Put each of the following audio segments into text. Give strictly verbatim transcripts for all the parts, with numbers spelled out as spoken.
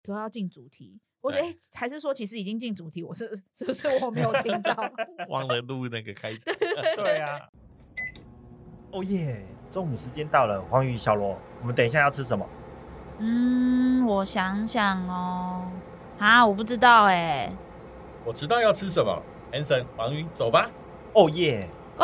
都要进主题。我觉得、欸、还是说其实已经进主题，我是是不是我没有听到忘了录那个开场。 对对对对啊。哦耶，中午时间到了，黄鱼小罗，我们等一下要吃什么？ 嗯，我想想哦，啊，我不知道哎。 我知道要吃什么 ，Hanson 黄鱼，走吧。 哦耶 ，Go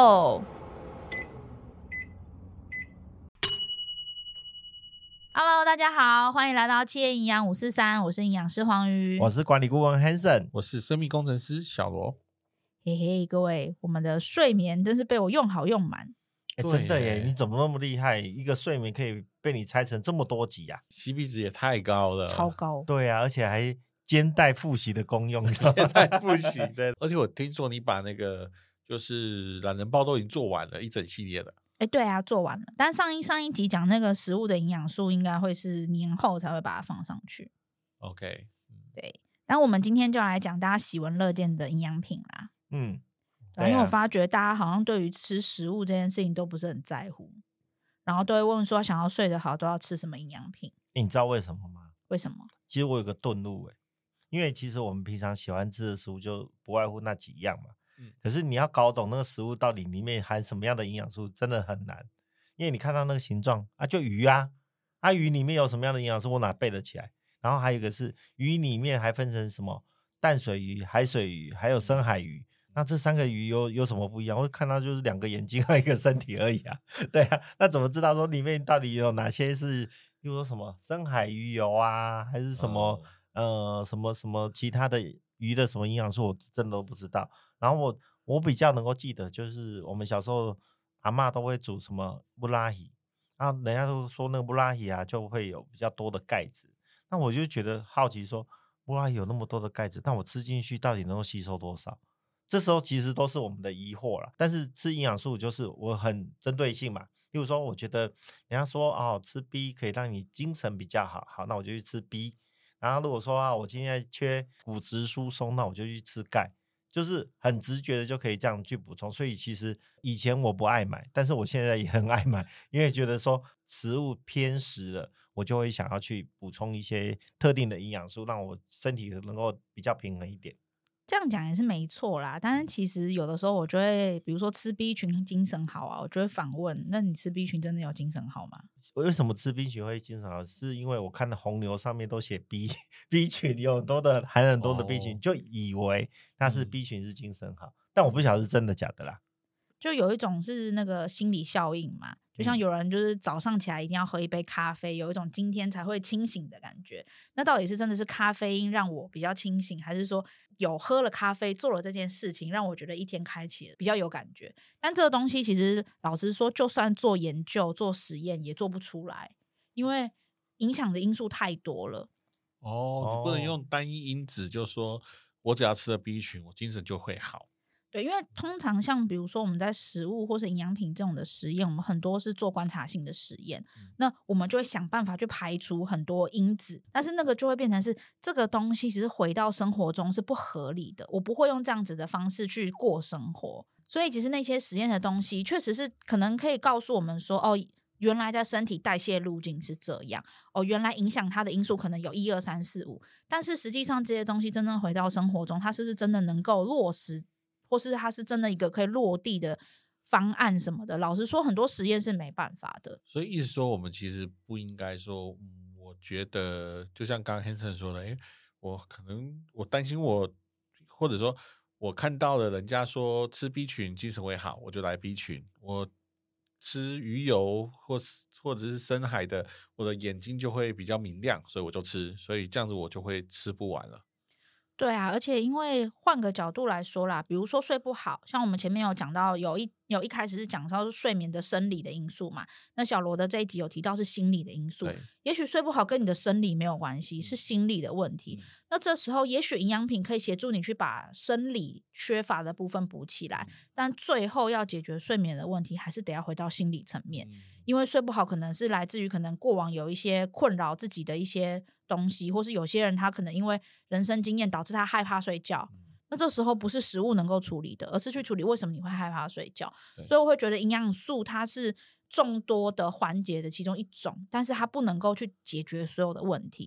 Go！Hello， 大家好，欢迎来到企业营养五四三，我是营养师黄鱼， 我是管理顾问 Hanson， 我是生命工程师小罗。 嘿嘿，各位，我们的睡眠真是被我用好用满。 欸、真的耶，你怎么那么厉害？一个睡眠可以被你拆成这么多集啊 C P 值也太高了， 超高。 对啊，而且还兼带复习的功用， 兼带复习的。而且我听说你把那个就是懒人包都已经做完了，一整系列了。 哎，对啊，做完了。但上一上一集讲那个食物的营养素，应该会是年后才会把它放上去。 OK， 对。然后我们今天就来讲大家喜闻乐见的营养品啦。 嗯， 对啊，因为我发觉大家好像对于吃食物这件事情都不是很在乎，然后都会问说想要睡得好都要吃什么营养品。 欸、你知道为什么吗？ 为什么？ 其实我有个顿悟欸，因为其实我们平常喜欢吃的食物就不外乎那几样嘛。嗯、可是你要搞懂那个食物到底里面含什么样的营养素，真的很难。因为你看到那个形状啊，就鱼啊，啊鱼里面有什么样的营养素，我哪背得起来？然后还有一个是鱼里面还分成什么淡水鱼、海水鱼，还有深海鱼。那这三个鱼有有什么不一样？我看到就是两个眼睛和一个身体而已啊。对啊，那怎么知道说里面到底有哪些是，比如说什么深海鱼油啊，还是什么、哦、呃什么什么其他的鱼的什么营养素，我真的都不知道。然后我我比较能够记得，就是我们小时候阿嬷都会煮什么布拉鱼，然后人家都说那个布拉鱼啊就会有比较多的钙质。那我就觉得好奇说，布拉鱼有那么多的钙质，但我吃进去到底能够吸收多少？这时候其实都是我们的疑惑啦。但是吃营养素就是我很针对性嘛，例如说我觉得人家说哦吃 B 可以让你精神比较好，好那我就去吃 B。 然后如果说啊我今天缺骨质疏松，那我就去吃钙，就是很直觉的就可以这样去补充。所以其实以前我不爱买，但是我现在也很爱买，因为觉得说食物偏食了，我就会想要去补充一些特定的营养素，让我身体能够比较平衡一点。 这样讲也是没错啦，但是其实有的时候我就会比如说吃 B 群精神好啊，我就会反问，那你吃 B 群真的有精神好吗？ 为什么吃 B 群会精神好？是因为我看到红牛上面都写 B B 群有很多的含很多的 B 群、哦、就以为它是 B 群是精神好、嗯、但我不晓得是真的假的啦。 就有一种是那个心理效应嘛，就像有人就是早上起来一定要喝一杯咖啡，有一种今天才会清醒的感觉。那到底是真的是咖啡因让我比较清醒，还是说有喝了咖啡做了这件事情让我觉得一天开启了比较有感觉？但这个东西其实老实说就算做研究做实验也做不出来，因为影响的因素太多了。 哦，你不能用单一因子就说我只要吃了 B 群我精神就会好。 对，因为通常像比如说我们在食物或是营养品这种的实验，我们很多是做观察性的实验、嗯、那我们就会想办法去排除很多因子，但是那个就会变成是这个东西其实回到生活中是不合理的，我不会用这样子的方式去过生活。所以其实那些实验的东西确实是可能可以告诉我们说，哦，原来在身体代谢路径是这样，哦，原来影响它的因素可能有一二三四五，但是实际上这些东西真正回到生活中，它是不是真的能够落实，或是它是真的一个可以落地的方案什么的，老实说很多实验是没办法的。 所以意思说我们其实不应该说、嗯、我觉得就像刚刚 Hanson 说的，诶我可能我担心我或者说我看到了人家说吃 B 群精神会好，我就来 B 群，我吃鱼油或或者是深海的我的眼睛就会比较明亮，所以我就吃，所以这样子我就会吃不完了。 对啊，而且因为换个角度来说啦，比如说睡不好，像我们前面有讲到有一有一开始是讲到是睡眠的生理的因素嘛，那小罗的这一集有提到是心理的因素，也许睡不好跟你的生理没有关系，是心理的问题、嗯、那这时候也许营养品可以协助你去把生理缺乏的部分补起来、嗯、但最后要解决睡眠的问题还是得要回到心理层面、嗯、因为睡不好可能是来自于可能过往有一些困扰自己的一些东西，或是有些人他可能因为人生经验导致他害怕睡觉、嗯、那这时候不是食物能够处理的，而是去处理为什么你会害怕睡觉。所以我会觉得营养素它是众多的环节的其中一种，但是它不能够去解决所有的问题。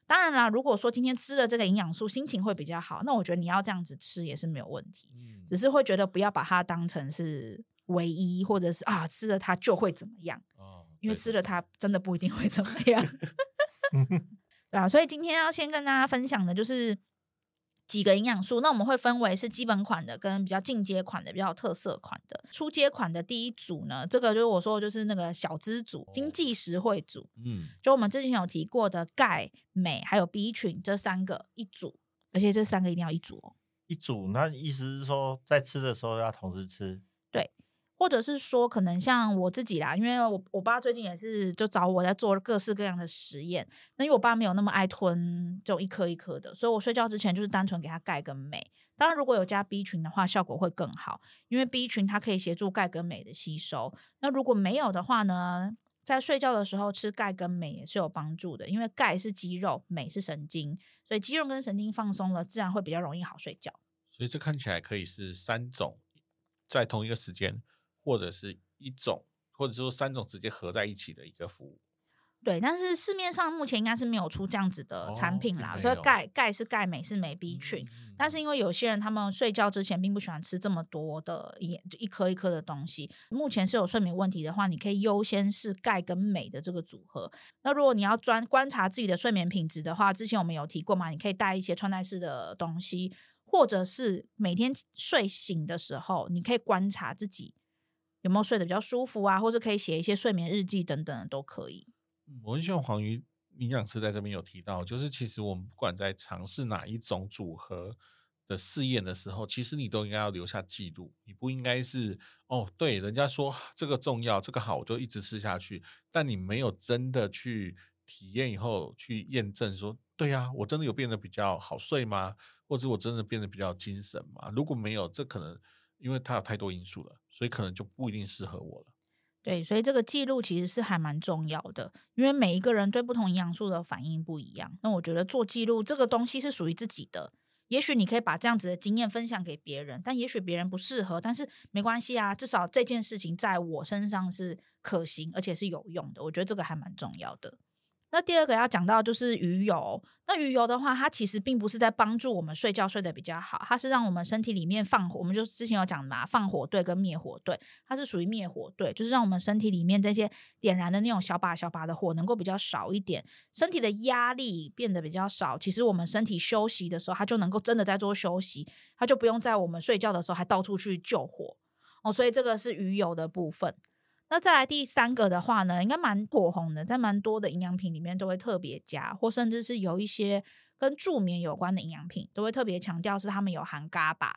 当然啦，如果说今天吃了这个营养素心情会比较好，那我觉得你要这样子吃也是没有问题、嗯、只是会觉得不要把它当成是唯一，或者是啊吃了它就会怎么样、哦、因为吃了它真的不一定会怎么样对啊，所以今天要先跟大家分享的就是几个营养素，那我们会分为是基本款的跟比较进阶款的，比较有特色款的。初阶款的第一组呢，这个就是我说的就是那个小资组、哦、经济实惠组，嗯，就我们之前有提过的钙、镁还有 B 群这三个一组，而且这三个一定要一组哦。 一组，那意思是说在吃的时候要同时吃？ 对，或者是说可能像我自己啦，因为 我, 我爸最近也是就找我在做各式各样的实验，那因为我爸没有那么爱吞这种一颗一颗的，所以我睡觉之前就是单纯给他钙跟镁，当然如果有加 B 群的话效果会更好，因为 B 群它可以协助钙跟镁的吸收，那如果没有的话呢，在睡觉的时候吃钙跟镁也是有帮助的，因为钙是肌肉，镁是神经，所以肌肉跟神经放松了自然会比较容易好睡觉。 所以这看起来可以是三种在同一个时间，或者是一种，或者说三种直接合在一起的一个服务。 对，但是市面上目前应该是没有出这样子的产品啦，哦、所以钙钙是钙，镁是镁 B 群、嗯、但是因为有些人他们睡觉之前并不喜欢吃这么多的一一颗一颗的东西，目前是有睡眠问题的话，你可以优先是钙跟镁的这个组合。那如果你要专观察自己的睡眠品质的话，之前我们有提过嘛，你可以带一些穿戴式的东西，或者是每天睡醒的时候你可以观察自己有没有睡得比较舒服啊，或是可以写一些睡眠日记等等的都可以。 我很希望黄瑜营养师在这边有提到，就是其实我们不管在尝试哪一种组合的试验的时候，其实你都应该要留下记录，你不应该是哦，对，人家说这个重要这个好我就一直吃下去，但你没有真的去体验以后去验证说对啊，我真的有变得比较好睡吗？或者我真的变得比较精神吗？如果没有，这可能因为它有太多因素了，所以可能就不一定适合我了。 对，所以这个记录其实是还蛮重要的，因为每一个人对不同营养素的反应不一样，那我觉得做记录这个东西是属于自己的，也许你可以把这样子的经验分享给别人，但也许别人不适合，但是没关系啊，至少这件事情在我身上是可行而且是有用的，我觉得这个还蛮重要的。那第二个要讲到就是鱼油，那鱼油的话它其实并不是在帮助我们睡觉睡得比较好，它是让我们身体里面放火，我们就之前有讲嘛，放火队跟灭火队，它是属于灭火队，就是让我们身体里面这些点燃的那种小把小把的火能够比较少一点，身体的压力变得比较少，其实我们身体休息的时候它就能够真的在做休息，它就不用在我们睡觉的时候还到处去救火哦，所以这个是鱼油的部分。那再来第三个的话呢，应该蛮火红的，在蛮多的营养品里面都会特别加，或甚至是有一些跟助眠有关的营养品都会特别强调是他们有含 G A B A。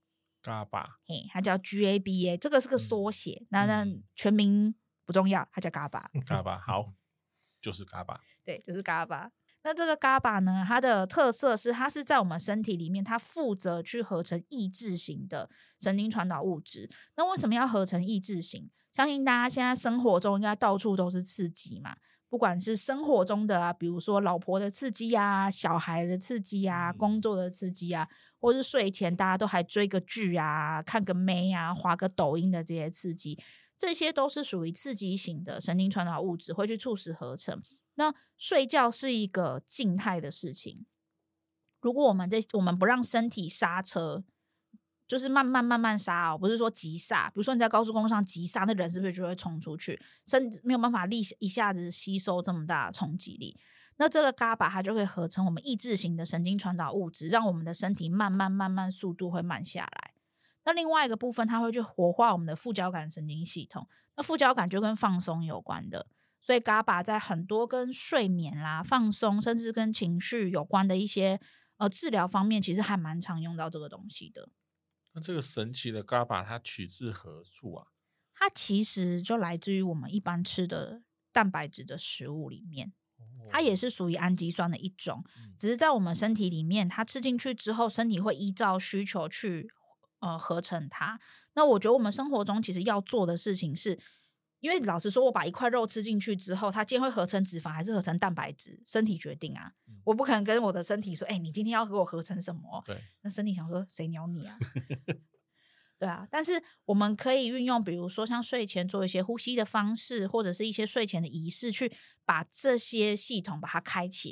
G A B A 它叫 G A B A， 这个是个缩写、嗯、那那全名不重要，它叫 G A B A。 G A B A 好，就是 G A B A。 对，就是 G A B A。 那这个 G A B A 呢，它的特色是它是在我们身体里面，它负责去合成抑制型的神经传导物质。那为什么要合成抑制型？相信大家现在生活中应该到处都是刺激嘛，不管是生活中的啊，比如说老婆的刺激啊，小孩的刺激啊，工作的刺激啊，或是睡前大家都还追个剧啊，看个妹啊，滑个抖音的这些刺激，这些都是属于刺激型的神经传导物质会去促使合成。那睡觉是一个静态的事情，如果我们这我们不让身体刹车，就是慢慢慢慢刹哦，不是说急刹。比如说你在高速公路上急刹，那人是不是就会冲出去，身体没有办法力一下子吸收这么大的冲击力。那这个 G A B A 它就会合成我们抑制型的神经传导物质，让我们的身体慢慢慢慢速度会慢下来。那另外一个部分它会去活化我们的副交感神经系统，那副交感就跟放松有关的，所以 G A B A 在很多跟睡眠啦、放松甚至跟情绪有关的一些呃治疗方面，其实还蛮常用到这个东西的。 那这个神奇的 G A B A 它取自何处啊？ 它其实就来自于我们一般吃的蛋白质的食物里面，它也是属于氨基酸的一种，只是在我们身体里面它吃进去之后，身体会依照需求去呃合成它。那我觉得我们生活中其实要做的事情是，因为老实说我把一块肉吃进去之后，它今天会合成脂肪还是合成蛋白质，身体决定啊、嗯、我不可能跟我的身体说哎、欸，你今天要给我合成什么， 对， 那身体想说谁鸟你啊对啊，但是我们可以运用比如说像睡前做一些呼吸的方式，或者是一些睡前的仪式，去把这些系统把它开起来，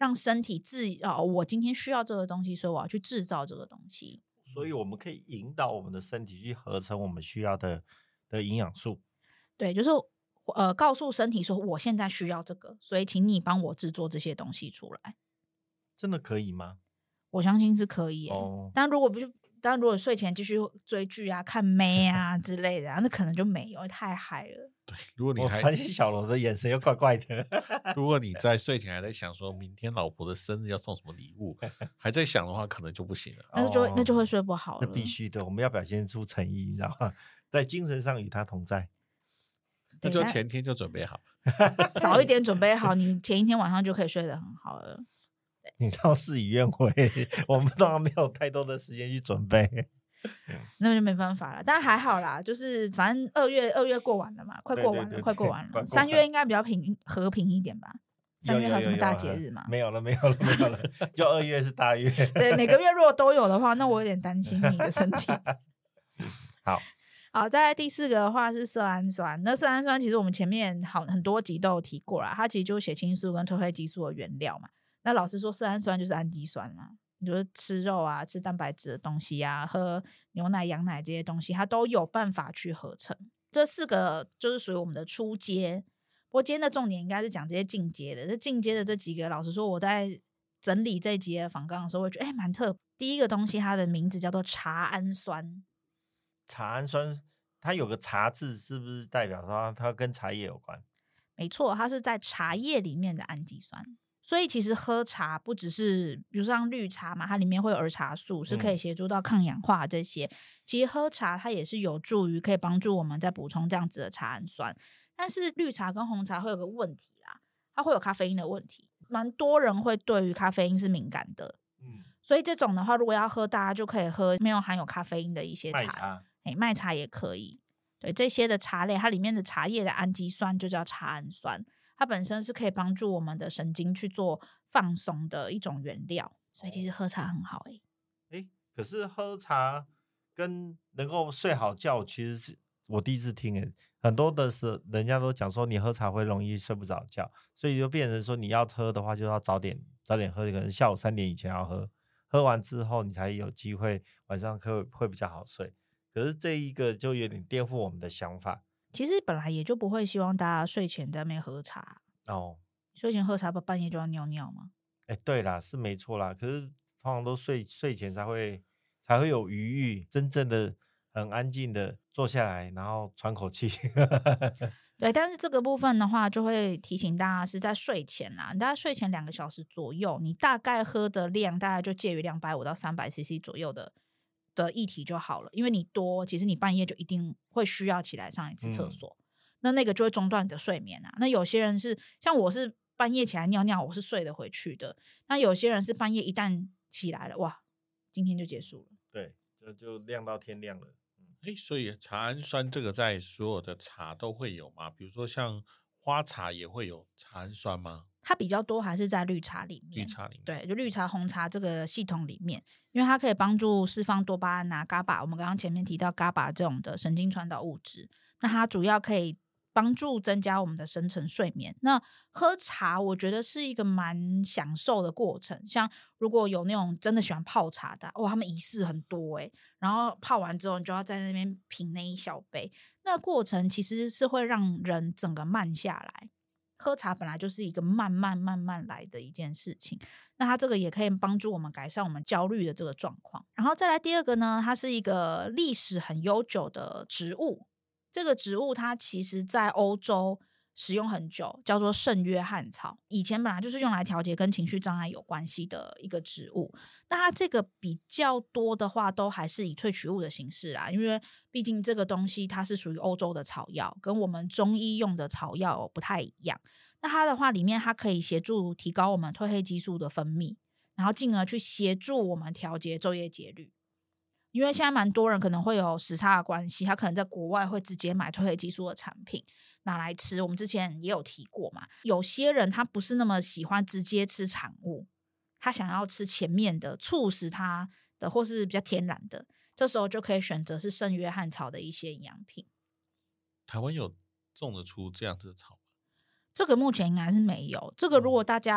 让身体自哦，我今天需要这个东西，所以我要去制造这个东西。 所以我们可以引导我们的身体去合成我们需要的的营养素。 对，就是呃，告诉身体说我现在需要这个，所以请你帮我制作这些东西出来。 真的可以吗？ 我相信是可以耶、 哦， 但如果不是，但如果睡前继续追剧啊、看妹啊之类的、啊，那可能就没有，太嗨了。 对，如果你还我发现小罗的眼神又怪怪的。 如果你在睡前还在想说明天老婆的生日要送什么礼物，还在想的话，可能就不行了。 那就会、 哦那就会睡不好了。 那必须的，我们要表现出诚意，你知道吗？在精神上与他同在。 那就前天就准备好， 早一点准备好，你前一天晚上就可以睡得很好了。 你知道事与愿违，我们当然没有太多的时间去准备。 那就没办法了，但还好啦，就是反正二月二月过完了嘛，快过完了， 对对对快过完了。 快过三月应该比较平和平一点吧？三月还有什么大节日吗？ 没有了，没有了，没有了，就二月是大月。 对，每个月如果都有的话，那我有点担心你的身体。 好。 好，再来第四个的话是色氨酸。那色氨酸其实我们前面好很多集都有提过啦，它其实就是血清素跟褪黑激素的原料嘛。那老实说，色氨酸就是氨基酸啦。你就是吃肉啊，吃蛋白质的东西啊，喝牛奶、羊奶这些东西，它都有办法去合成。这四个就是属于我们的初阶。不过今天的重点应该是讲这些进阶的。这进阶的这几个，老实说，我在整理这一集的访纲的时候，我觉得哎，蛮特别。第一个东西，它的名字叫做茶氨酸。 茶氨酸，它有个茶字，是不是代表它它跟茶叶有关？ 没错，它是在茶叶里面的氨基酸。所以其实喝茶不只是，比如说像绿茶嘛，它里面会有儿茶素，是可以协助到抗氧化这些。嗯、其实喝茶它也是有助于可以帮助我们在补充这样子的茶氨酸。但是绿茶跟红茶会有个问题啦，它会有咖啡因的问题，蛮多人会对于咖啡因是敏感的。嗯，所以这种的话，如果要喝，大家就可以喝没有含有咖啡因的一些茶。 麦茶。 欸、麦茶也可以。对，这些的茶类，它里面的茶叶的氨基酸就叫茶氨酸，它本身是可以帮助我们的神经去做放松的一种原料，所以其实喝茶很好。欸欸、可是喝茶跟能够睡好觉，其实是我第一次听。欸、很多的是人家都讲说你喝茶会容易睡不着觉，所以就变成说你要喝的话就要早点早点喝，可能下午三点以前要喝，喝完之后你才有机会晚上会会比较好睡。可是这一个就有点颠覆我们的想法。 其实本来也就不会希望大家睡前在那边喝茶哦。 睡前喝茶不半夜就要尿尿吗？ 哎、欸，对啦，是没错啦。可是通常都睡睡前才会才会有余裕，真正的很安静的坐下来，然后喘口气。 对，但是这个部分的话，就会提醒大家是在睡前啦，你大概睡前两个小时左右，你大概喝的量大概就介于两百五到三百 C C 左右的。的液体就好了，因为你多，其实你半夜就一定会需要起来上一次厕所、嗯、那那个就会中断你的睡眠啊。那有些人是像我是半夜起来尿尿，我是睡得回去的。那有些人是半夜一旦起来了，哇，今天就结束了。 对，就就亮到天亮了。 哎、欸，所以茶氨酸这个在所有的茶都会有吗？比如说像花茶也会有茶氨酸吗？ 它比较多还是在绿茶里面， 绿茶里面， 对，就绿茶、红茶这个系统里面，因为它可以帮助释放多巴胺啊、伽巴，我们刚刚前面提到伽巴这种的神经传导物质，那它主要可以帮助增加我们的深层睡眠。那喝茶我觉得是一个蛮享受的过程，像如果有那种真的喜欢泡茶的，哇，他们仪式很多欸，然后泡完之后你就要在那边品那一小杯，那过程其实是会让人整个慢下来。喝茶本来就是一个慢慢慢慢来的一件事情，那它这个也可以帮助我们改善我们焦虑的这个状况。然后再来第二个呢，它是一个历史很悠久的植物，这个植物它其实在欧洲使用很久，叫做圣约翰草，以前本来就是用来调节跟情绪障碍有关系的一个植物。那它这个比较多的话都还是以萃取物的形式啦，因为毕竟这个东西它是属于欧洲的草药，跟我们中医用的草药不太一样。那它的话里面它可以协助提高我们褪黑激素的分泌，然后进而去协助我们调节昼夜节律。因为现在蛮多人可能会有时差的关系，他可能在国外会直接买褪黑激素的产品拿来吃，我们之前也有提过嘛。有些人他不是那么喜欢直接吃产物，他想要吃前面的促使他的或是比较天然的，这时候就可以选择是圣约翰草的一些营养品。 台湾有种得出这样子的草吗？ 这个目前应该是没有，这个如果大家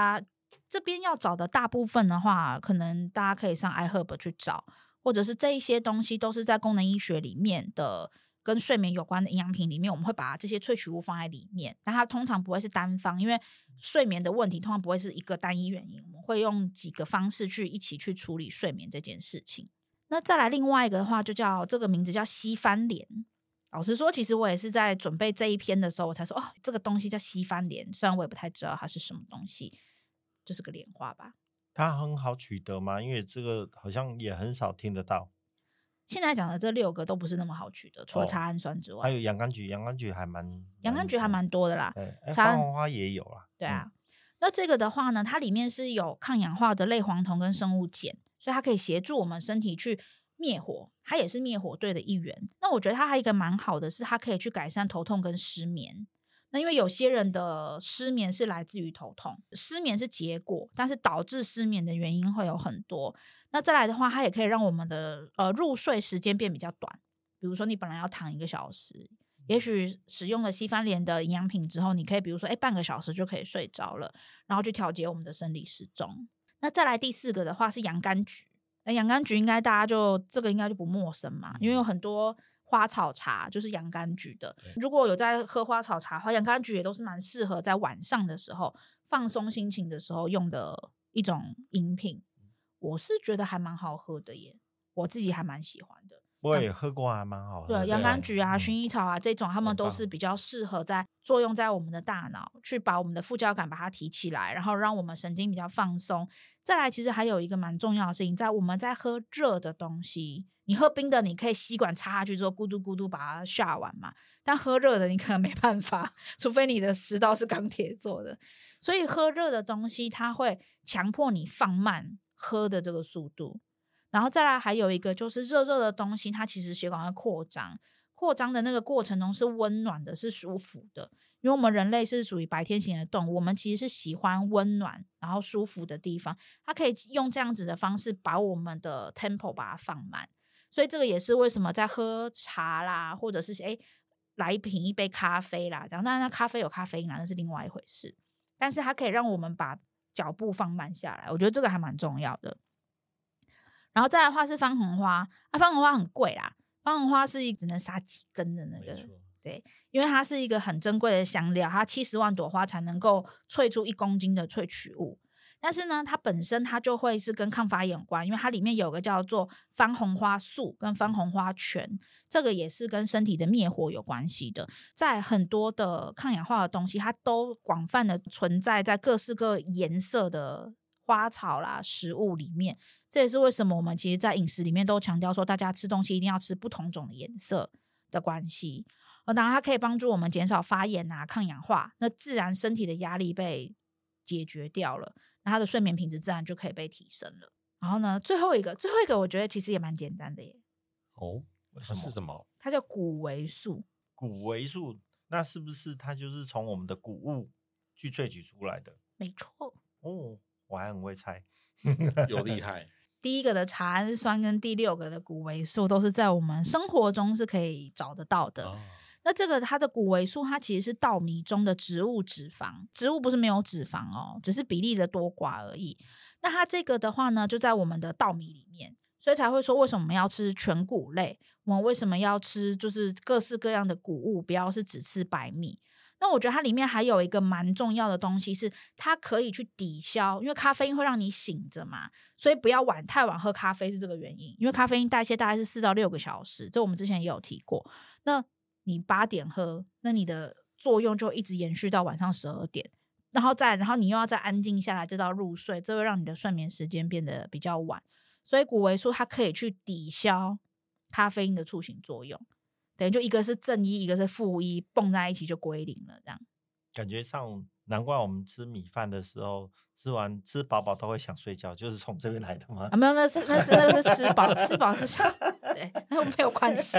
这边要找的大部分的话，可能大家可以上 iHerb 去找，或者是这一些东西都是在功能医学里面的跟睡眠有关的营养品里面，我们会把这些萃取物放在里面，但它通常不会是单方，因为睡眠的问题通常不会是一个单一原因，我们会用几个方式去一起去处理睡眠这件事情。那再来另外一个的话，就叫这个名字叫西番莲。老实说，其实我也是在准备这一篇的时候我才说，哦，这个东西叫西番莲，虽然我也不太知道它是什么东西，就是个莲花吧。 它很好取得吗？因为这个好像也很少听得到。 现在讲的这六个都不是那么好取得，除了茶氨酸之外， 哦、还有洋甘菊，洋甘菊还蛮洋甘菊还蛮多的啦。 对，番红花也有啦。 对啊、嗯，那这个的话呢，它里面是有抗氧化的类黄酮跟生物碱，所以它可以协助我们身体去灭火，它也是灭火队的一员。那我觉得它还有一个蛮好的是，它可以去改善头痛跟失眠。那因为有些人的失眠是来自于头痛，失眠是结果，但是导致失眠的原因会有很多。那再来的话，它也可以让我们的呃入睡时间变比较短。比如说你本来要躺一个小时，也许使用了西番莲的营养品之后，你可以比如说哎半个小时就可以睡着了，然后去调节我们的生理时钟。那再来第四个的话是洋甘菊。那洋甘菊应该大家就这个应该就不陌生嘛，因为有很多花草茶就是洋甘菊的。如果有在喝花草茶的话，洋甘菊也都是蛮适合在晚上的时候放松心情的时候用的一种饮品。我是觉得还蛮好喝的耶，我自己还蛮喜欢的。 我也喝过，还蛮好喝的。 对，洋甘菊啊、薰衣草啊这种，他们都是比较适合在作用在我们的大脑，去把我们的副交感把它提起来，然后让我们神经比较放松。再来，其实还有一个蛮重要的事情，在我们在喝热的东西，你喝冰的，你可以吸管插下去之后咕嘟咕嘟把它下完嘛，但喝热的你可能没办法，除非你的食道是钢铁做的。所以喝热的东西，它会强迫你放慢喝的这个速度。然后再来还有一个就是热热的东西，它其实血管会扩张，扩张的那个过程中是温暖的，是舒服的。因为我们人类是属于白天型的动物，我们其实是喜欢温暖然后舒服的地方，它可以用这样子的方式把我们的 tempo 把它放慢。所以这个也是为什么在喝茶啦，或者是诶来一瓶一杯咖啡啦，然后那咖啡有咖啡因啦，那是另外一回事，但是它可以让我们把脚步放慢下来，我觉得这个还蛮重要的。然后再来的话是番红花，啊，番红花很贵啦，番红花是只能撒几根的那个，对，因为它是一个很珍贵的香料，它七十万朵花才能够萃出一公斤的萃取物。但是呢，它本身它就会是跟抗发炎有关，因为它里面有个叫做番红花素跟番红花醛，这个也是跟身体的灭火有关系的。在很多的抗氧化的东西，它都广泛的存在在各式各颜色的花草啦、食物里面。这也是为什么我们其实在饮食里面都强调说，大家吃东西一定要吃不同种的颜色的关系。当然它可以帮助我们减少发炎啊、抗氧化，那自然身体的压力被解决掉了，那它的睡眠品质自然就可以被提升了。然后呢，最后一个最后一个我觉得其实也蛮简单的耶。 哦，是什么？ 它叫谷维素。 谷维素，那是不是它就是从我们的谷物去萃取出来的？ 没错。 哦，我还很会猜。 有厉害。 第一个的茶氨酸跟第六个的谷维素都是在我们生活中是可以找得到的。哦，那这个它的谷维素，它其实是稻米中的植物脂肪，植物不是没有脂肪哦，只是比例的多寡而已。那它这个的话呢，就在我们的稻米里面，所以才会说为什么我们要吃全谷类，我们为什么要吃就是各式各样的谷物，不要是只吃白米。那我觉得它里面还有一个蛮重要的东西是，它可以去抵消，因为咖啡因会让你醒着嘛，所以不要晚太晚喝咖啡是这个原因。因为咖啡因代谢大概是四到六个小时，这我们之前也有提过。那你八点喝，那你的作用就一直延续到晚上十二点，然后再然后你又要再安静下来，直到入睡，这会让你的睡眠时间变得比较晚。所以谷维素它可以去抵消咖啡因的促醒作用。等于就一个是正一，一个是负一，蹦在一起就归零了，这样感觉上难怪我们吃米饭的时候，吃完吃饱饱都会想睡觉，就是从这边来的吗？ 啊，没有，那是那是那个是吃饱，吃饱是想对，那没有关系。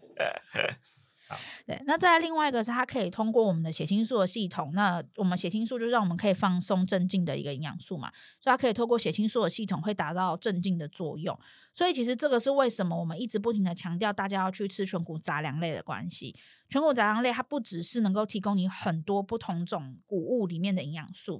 对，那再来另外一个是它可以通过我们的血清素的系统，那我们血清素就让我们可以放松镇静的一个营养素嘛，所以它可以透过血清素的系统会达到镇静的作用。所以其实这个是为什么我们一直不停的强调大家要去吃全谷杂粮类的关系。全谷杂粮类它不只是能够提供你很多不同种谷物里面的营养素，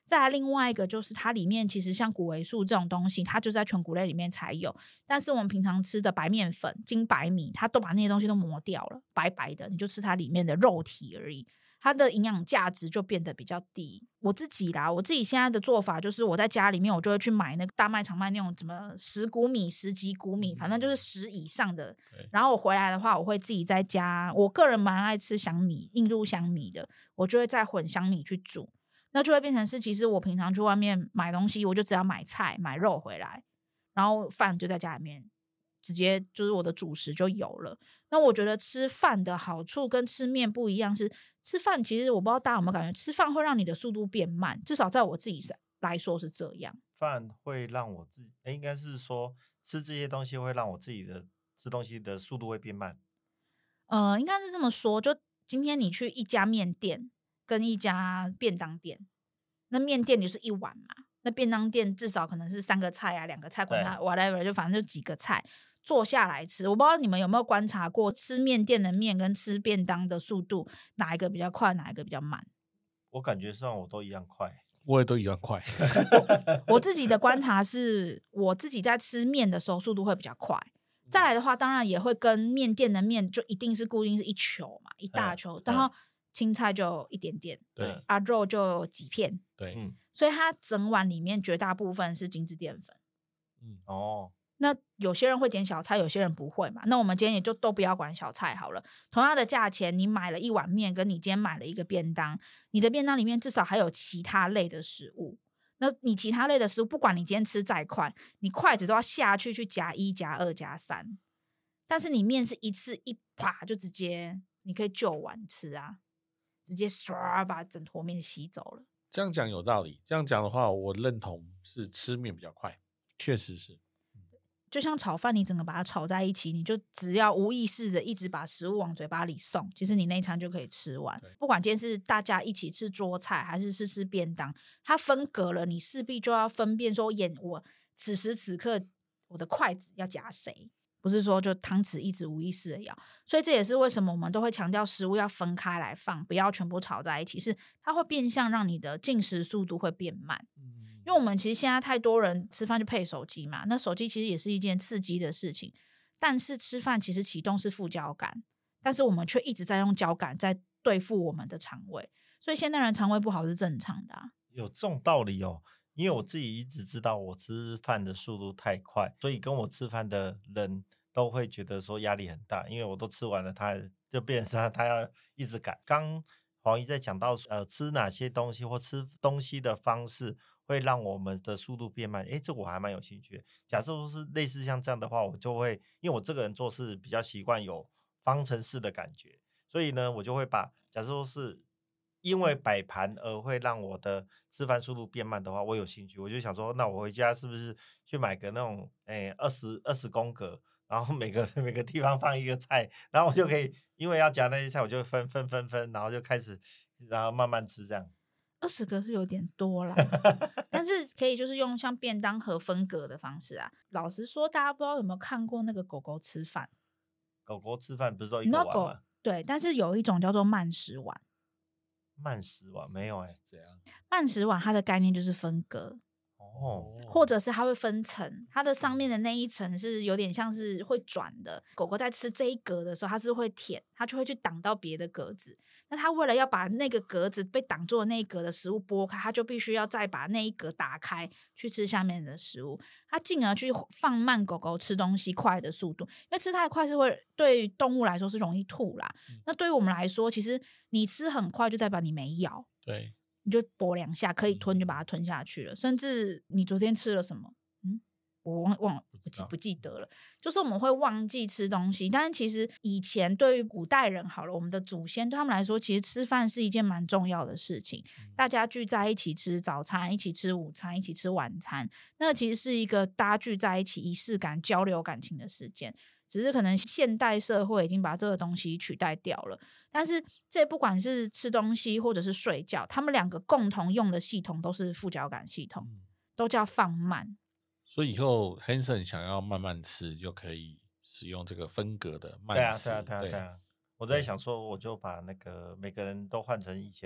再来另外一个就是它里面其实像谷维素这种东西，它就在全谷类里面才有，但是我们平常吃的白面粉、精白米，它都把那些东西都磨掉了，白白的，你就吃它里面的肉体而已，它的营养价值就变得比较低。我自己啦，我自己现在的做法就是我在家里面我就会去买那个大卖场卖那种什么十谷米、十几谷米，反正就是十以上的，然后我回来的话我会自己在家，我个人蛮爱吃香米、印度香米的，我就会再混香米去煮，那就会变成是其实我平常去外面买东西我就只要买菜买肉回来，然后饭就在家里面直接就是我的主食就有了。那我觉得吃饭的好处跟吃面不一样，是吃饭其实我不知道大家有没有感觉，吃饭会让你的速度变慢，至少在我自己来说是这样。 饭会让我自己、欸、应该是说吃这些东西会让我自己的吃东西的速度会变慢。 呃，应该是这么说，就今天你去一家面店跟一家便当店，那面店就是一碗嘛，那便当店至少可能是三个菜啊，两个菜，管它 whatever， 就反正就几个菜坐下来吃。我不知道你们有没有观察过，吃面店的面跟吃便当的速度哪一个比较快，哪一个比较慢？ 我感觉上我都一样快， 我也都一样快。 我, 我自己的观察是，我自己在吃面的时候速度会比较快。再来的话，当然也会跟面店的面就一定是固定是一球嘛，一大球，嗯、然后青菜就一点点， 对， 啊肉就几片， 对， 嗯， 所以它整碗里面绝大部分是精致淀粉。 嗯，哦， 那有些人会点小菜，有些人不会嘛。那我们今天也就都不要管小菜好了。同样的价钱，你买了一碗面，跟你今天买了一个便当，你的便当里面至少还有其他类的食物。那你其他类的食物，不管你今天吃再快，你筷子都要下去去夹一、夹二、夹三。但是你面是一次一啪就直接，你可以就碗吃啊，直接唰把整坨面吸走了。 这样讲有道理，这样讲的话，我认同是吃面比较快，确实是。 就像炒饭，你整个把它炒在一起，你就只要无意识的一直把食物往嘴巴里送，其实你那一餐就可以吃完。不管今天是大家一起吃桌菜，还是是吃便当，它分隔了，你势必就要分辨说，眼我此时此刻我的筷子要夹谁，不是说就汤匙一直无意识的咬。所以这也是为什么我们都会强调食物要分开来放，不要全部炒在一起，是它会变相让你的进食速度会变慢。嗯，因为我们其实现在太多人吃饭就配手机嘛，那手机其实也是一件刺激的事情，但是吃饭其实启动是副交感，但是我们却一直在用交感在对付我们的肠胃，所以现代人肠胃不好是正常的啊。 有这种道理哦，因为我自己一直知道我吃饭的速度太快，所以跟我吃饭的人都会觉得说压力很大，因为我都吃完了，他就变成他他要一直赶。刚黄姨在讲到呃吃哪些东西或吃东西的方式会让我们的速度变慢，诶，这我还蛮有兴趣的。假设说是类似像这样的话，我就会，因为我这个人做事比较习惯有方程式的感觉，所以呢，我就会把假设说是因为摆盘而会让我的吃饭速度变慢的话，我有兴趣，我就想说，那我回家是不是去买个那种诶二十二十宫格，然后每个每个地方放一个菜，然后我就可以，因为要夹那些菜，我就分分分分，然后就开始，然后慢慢吃这样。 二十个是有点多啦，但是可以就是用像便当盒分隔的方式啊。老实说，大家不知道有没有看过那个狗狗吃饭？ 狗狗吃饭不是都一个碗吗？ 对，但是有一种叫做慢食碗。 慢食碗没有哎、欸， 这样慢食碗它的概念就是分隔。 哦， 或者是它会分层，它的上面的那一层是有点像是会转的。狗狗在吃这一格的时候，它是会舔，它就会去挡到别的格子。那它为了要把那个格子被挡住的那一格的食物拨开，它就必须要再把那一格打开去吃下面的食物，它进而去放慢狗狗吃东西快的速度。因为吃太快是会对动物来说是容易吐啦，嗯、那对于我们来说，其实你吃很快就代表你没咬。 对。 你就拨两下可以吞就把它吞下去了，甚至你昨天吃了什么，嗯，我忘忘不记不记得了。就是我们会忘记吃东西，但是其实以前对于古代人好了，我们的祖先对他们来说，其实吃饭是一件蛮重要的事情。嗯、大家聚在一起吃早餐，一起吃午餐，一起吃晚餐，那其实是一个大家聚在一起仪式感、交流感情的事件。只是可能现代社会已经把这个东西取代掉了，但是这不管是吃东西或者是睡觉，他们两个共同用的系统都是副交感系统，嗯、都叫放慢。 所以以后 Hanson 想要慢慢吃，就可以使用这个分隔的慢吃。 对啊，对啊，对啊，对啊。我在想说，我就把那个每个人都换成以前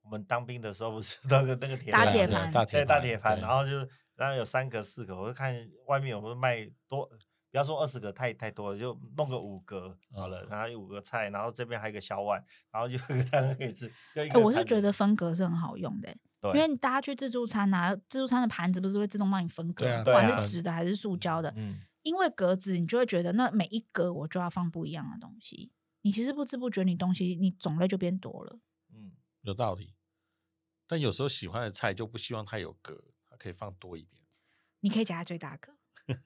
我们当兵的时候不是那个那个铁打铁盘， 盘， 对大铁盘，然后就然后有三格四格，我就看外面有没有卖多。不要说二十个太太多了，就弄个五格好了，嗯、然后有五个菜，然后这边还有一个小碗，然后就有一个汤可以吃。就一个、 欸、我是觉得分格是很好用的、欸， 对， 因为大家去自助餐啊，自助餐的盘子不是会自动帮你分格， 啊、 不管是纸的还是塑胶的， 嗯， 因为格子你就会觉得那每一格我就要放不一样的东西，你其实不知不觉你东西你种类就变多了， 嗯，有道理。但有时候喜欢的菜就不希望它有格，它可以放多一点， 你可以加最大格。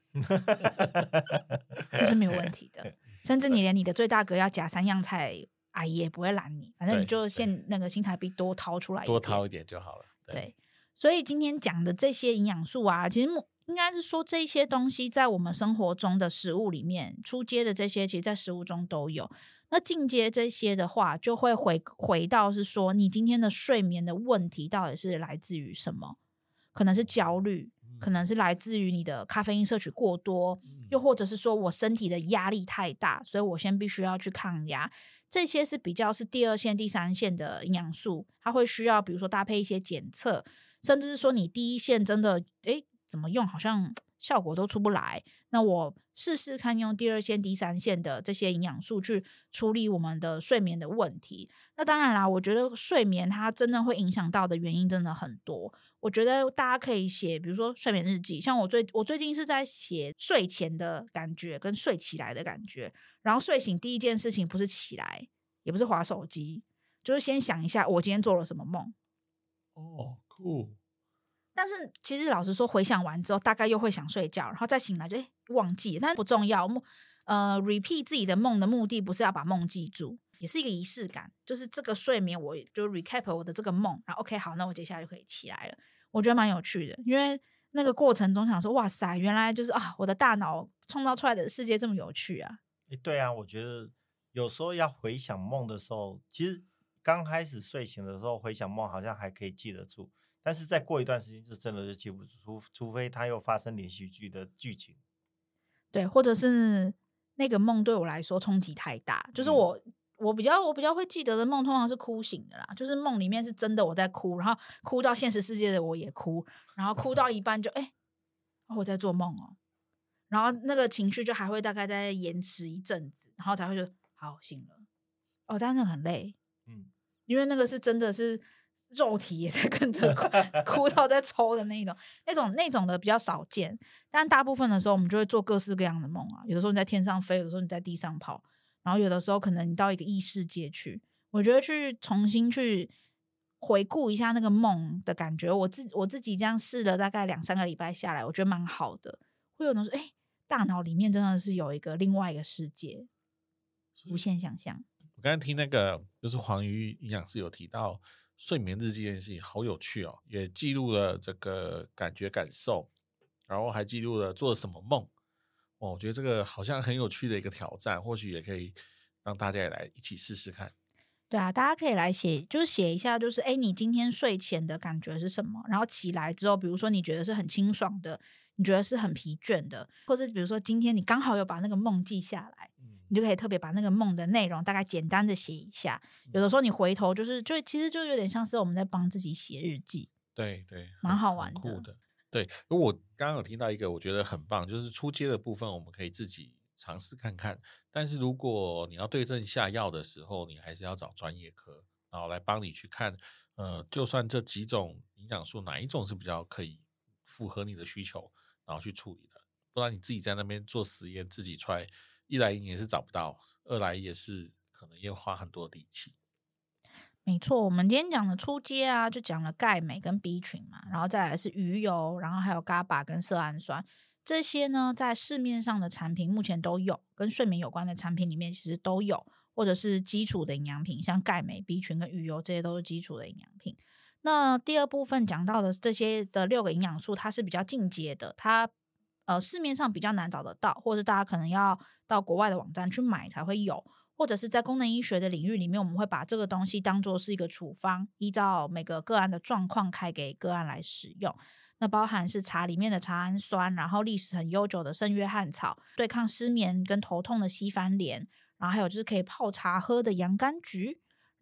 这是没有问题的，甚至你连你的最大格要夹三样菜，阿姨也不会拦你，反正你就现那个新台币多掏出来一点， 多掏一点就好了。对， 对，所以今天讲的这些营养素啊，其实应该是说这些东西在我们生活中的食物里面，初阶的这些其实在食物中都有。那进阶这些的话，就会回回到是说，你今天的睡眠的问题到底是来自于什么？可能是焦虑。可能是来自于你的咖啡因摄取过多，又或者是说我身体的压力太大，所以我先必须要去抗压。这些是比较是第二线、第三线的营养素，它会需要比如说搭配一些检测，甚至是说你第一线真的诶怎么用好像效果都出不来，那我试试看用第二线、第三线的这些营养素去处理我们的睡眠的问题。那当然啦，我觉得睡眠它真正会影响到的原因真的很多。我觉得大家可以写，比如说睡眠日记，像我最我最近是在写睡前的感觉跟睡起来的感觉，然后睡醒第一件事情不是起来，也不是滑手机，就是先想一下我今天做了什么梦。 哦，酷。 但是其实老实说，回想完之后，大概又会想睡觉，然后再醒来就诶忘记了，但不重要。呃 ，repeat 自己的梦的目的不是要把梦记住，也是一个仪式感，就是这个睡眠我就 recap 我的这个梦，然后 OK 好，那我接下来就可以起来了。我觉得蛮有趣的，因为那个过程中想说，哇塞，原来就是啊，我的大脑创造出来的世界这么有趣啊！ 欸、对啊，我觉得有时候要回想梦的时候，其实刚开始睡醒的时候回想梦好像还可以记得住，但是再过一段时间就真的就记不住，除除非它又发生连续剧的剧情， 对，或者是那个梦对我来说冲击太大，就是我。嗯我比较我比较会记得的梦通常是哭醒的啦，就是梦里面是真的我在哭，然后哭到现实世界的我也哭，然后哭到一半就哎、欸，我在做梦哦，然后那个情绪就还会大概再延迟一阵子，然后才会就好醒了。哦，但是很累，嗯，因为那个是真的是肉体也在跟着哭，哭到在抽的那种，那种那种的比较少见，但大部分的时候我们就会做各式各样的梦啊，有的时候你在天上飞，有的时候你在地上跑。然后有的时候可能你到一个异世界去，我觉得去重新去回顾一下那个梦的感觉，我自我自己这样试了大概两三个礼拜下来，我觉得蛮好的。会有人说，哎、欸，大脑里面真的是有一个另外一个世界，无限想象。 我刚才听那个就是黄瑜营养师有提到睡眠日记这件事情，好有趣哦，也记录了这个感觉感受，然后还记录了做了什么梦。哦，我觉得这个好像很有趣的一个挑战，或许也可以让大家也来一起试试看。 对啊，大家可以来写，就是写一下，就是哎，你今天睡前的感觉是什么？然后起来之后，比如说你觉得是很清爽的，你觉得是很疲倦的，或是比如说今天你刚好有把那个梦记下来，嗯、你就可以特别把那个梦的内容大概简单的写一下。有的时候你回头就是就其实就有点像是我们在帮自己写日记。 对对， 蛮好玩的。 酷的。对，因为我刚刚有听到一个我觉得很棒，就是初阶的部分我们可以自己尝试看看，但是如果你要对症下药的时候，你还是要找专业科，然后来帮你去看，呃，就算这几种营养素哪一种是比较可以符合你的需求，然后去处理的，不然你自己在那边做实验，自己try，一来你也是找不到，二来也是可能要花很多力气。 没错，我们今天讲的初阶啊，就讲了钙、镁跟 B 群嘛，然后再来是鱼油，然后还有 G A B A 跟色氨酸，这些呢在市面上的产品目前都有，跟睡眠有关的产品里面其实都有，或者是基础的营养品，像钙、镁、B 群跟鱼油，这些都是基础的营养品。那第二部分讲到的这些的六个营养素，它是比较进阶的，它呃市面上比较难找得到，或者大家可能要到国外的网站去买才会有。或者是在功能医学的领域里面，我们会把这个东西当作是一个处方，依照每个个案的状况开给个案来使用。那包含是茶里面的茶氨酸，然后历史很悠久的圣约翰草，对抗失眠跟头痛的西番莲，然后还有就是可以泡茶喝的洋甘菊，然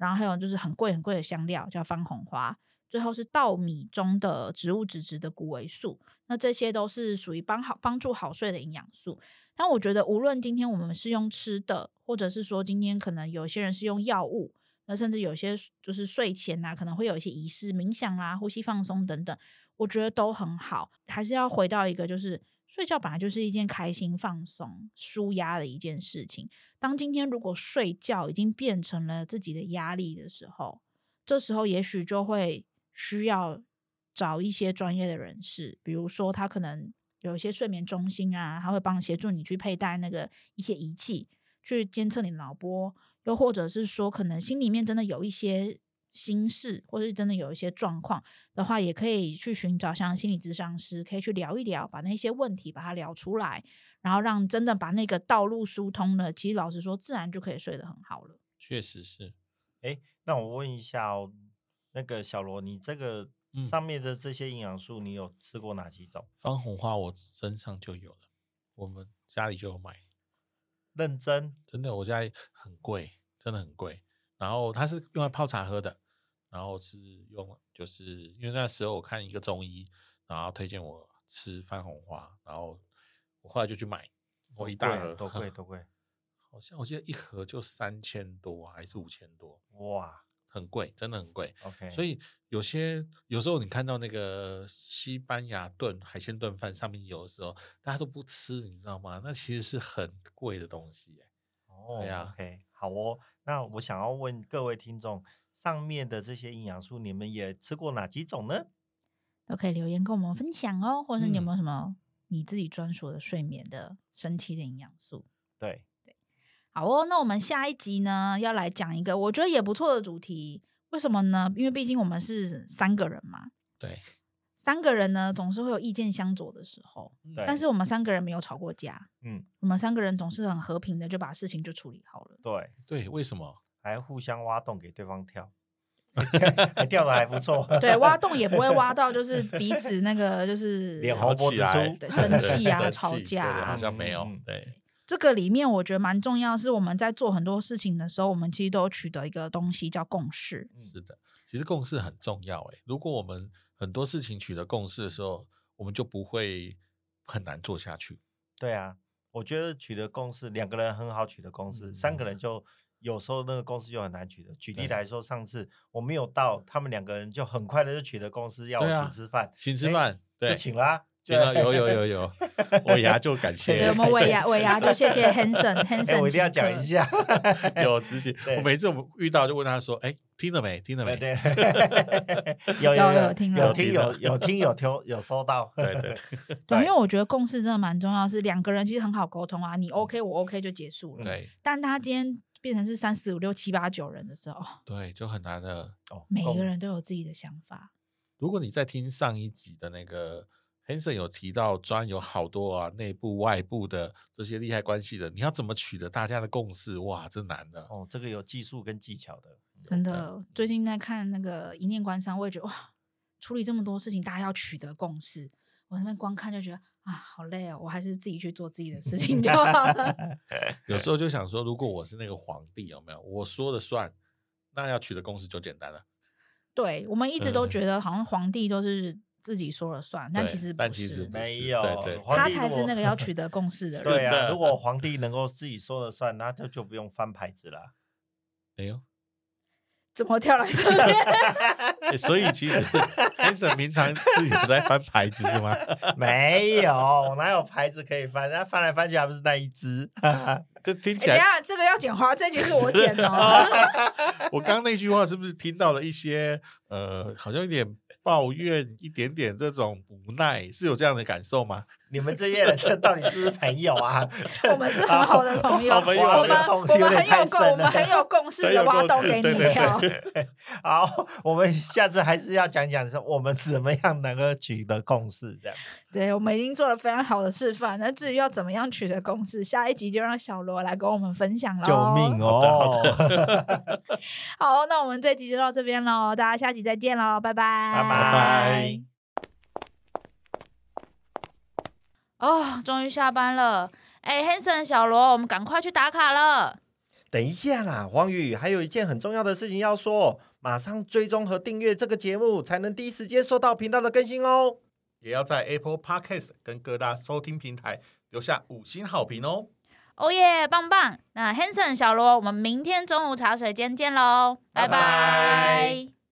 然后还有就是很贵很贵的香料叫番红花，最后是稻米中的植物脂质的谷维素，那这些都是属于帮好帮助好睡的营养素。但我觉得无论今天我们是用吃的，或者是说今天可能有些人是用药物，那甚至有些就是睡前啊可能会有一些仪式冥想啊呼吸放松等等，我觉得都很好。还是要回到一个就是睡觉本来就是一件开心放松舒压的一件事情，当今天如果睡觉已经变成了自己的压力的时候，这时候也许就会需要找一些专业的人士，比如说他可能有一些睡眠中心啊，他会帮协助你去佩戴那个一些仪器去监测你的脑波，又或者是说可能心里面真的有一些心事，或者是真的有一些状况的话，也可以去寻找像心理咨商师，可以去聊一聊，把那些问题把它聊出来，然后让真的把那个道路疏通了，其实老实说自然就可以睡得很好了。 确实是。 哎，那我问一下哦，那个小罗，你这个上面的这些营养素你有吃过哪几种？ 番红花我身上就有了，我们家里就有买。 认真？ 真的，我家里很贵，真的很贵。然后它是用来泡茶喝的，然后是用就是因为那时候我看一个中医，然后推荐我吃番红花，然后我后来就去买，我一大盒， 多贵多贵， 好像我记得一盒就三千多还是五千多， 哇， 很贵，真的很贵。 OK， 所以有些有时候你看到那个西班牙炖海鲜炖饭上面有的时候，大家都不吃，你知道吗？那其实是很贵的东西耶。 哦， 对啊 OK， 好哦。那我想要问各位听众，上面的这些营养素，你们也吃过哪几种呢？ 都可以留言跟我们分享哦，或者是你有没有什么你自己专属的睡眠的神奇的营养素？ 对对，好哦。那我们下一集呢，要来讲一个我觉得也不错的主题。为什么呢？因为毕竟我们是三个人嘛。 对。 三个人呢，总是会有意见相左的时候，但是我们三个人没有吵过架， 嗯， 我们三个人总是很和平的就把事情就处理好了。 对对，为什么？ 还互相挖洞给对方跳，还跳的还不错。 对，挖洞也不会挖到就是彼此那个就是脸红脖子粗， 对，生气啊，吵架啊， 好像没有。对， 这个里面我觉得蛮重要，是我们在做很多事情的时候，我们其实都有取得一个东西叫共识。 是的，其实共识很重要。哎，如果我们很多事情取得共识的时候，我们就不会很难做下去。 对啊，我觉得取得共识，两个人很好取得共识，嗯、三个人就有时候那个共识就很难取得。举例来说，上次我没有到，他们两个人就很快的就取得共识，要我请吃饭， 请吃饭，对， 就请啦。 有有有有，尾牙就感谢， 对，我们尾牙尾牙就谢谢 Hanson Hanson， 我一定要讲一下， 有执行。我每次我们遇到就问他说：“哎，听了没？听了没？” 对，有有有听有听有有听有听有收到。 对对对，因为我觉得共识真的蛮重要，是两个人其实很好沟通啊，你 OK 我 OK 就结束了。 对， 但他今天变成是三四五六七八九人的时候， 对，就很难了。 哦， 每一个人都有自己的想法。 如果你在听上一集的那个。Hanson 有提到专有好多啊内部外部的这些利害关系的，你要怎么取得大家的共识？哇，这难的哦，这个有技术跟技巧的， 真的。最近在看那个一念关山，我也觉得哇，处理这么多事情，大家要取得共识，我那边光看就觉得啊，好累哦，我还是自己去做自己的事情就好了。 有时候就想说，如果我是那个皇帝，有没有我说了算，那要取得共识就简单了。 对，我们一直都觉得好像皇帝都是。自己说了算，但其实不是， 但其实没有， 对对， 他才是那个要取得共识的人。 对啊，如果皇帝能够自己说了算，那就就不用翻牌子了。 哎呦， 怎么跳来这边？ 欸、所以其实 Hanson 平常自己有在翻牌子是吗？ 没有，哪有牌子可以翻？那翻来翻去还不是那一只？ 这听起来， 欸、等一下这个要剪花，这句是我剪的、哦。 我刚刚那句话是不是听到了一些呃，好像有点。抱怨一点点这种无奈，是有这样的感受吗？ 你们这些人这到底是不是朋友啊？ 我们是很好的朋友， 我们我们我们很有共，我们很有共识的挖洞给你跳。 好，我们下次还是要讲讲说我们怎么样能够取得共识，这样。 对，我们已经做了非常好的示范。那至于要怎么样取得共识，下一集就让小罗来跟我们分享了。 救命哦！ 好，那我们这集就到这边喽，大家下集再见喽，拜拜， 拜拜。 哦，终于下班了。哎 ，Hanson 小罗，我们赶快去打卡了。 等一下啦，黄宇，还有一件很重要的事情要说，马上追踪和订阅这个节目，才能第一时间收到频道的更新哦。 也要在 Apple Podcast 跟各大收听平台留下五星好评哦。 哦耶，棒棒！那 Hanson 小罗，我们明天中午茶水间见喽，拜拜。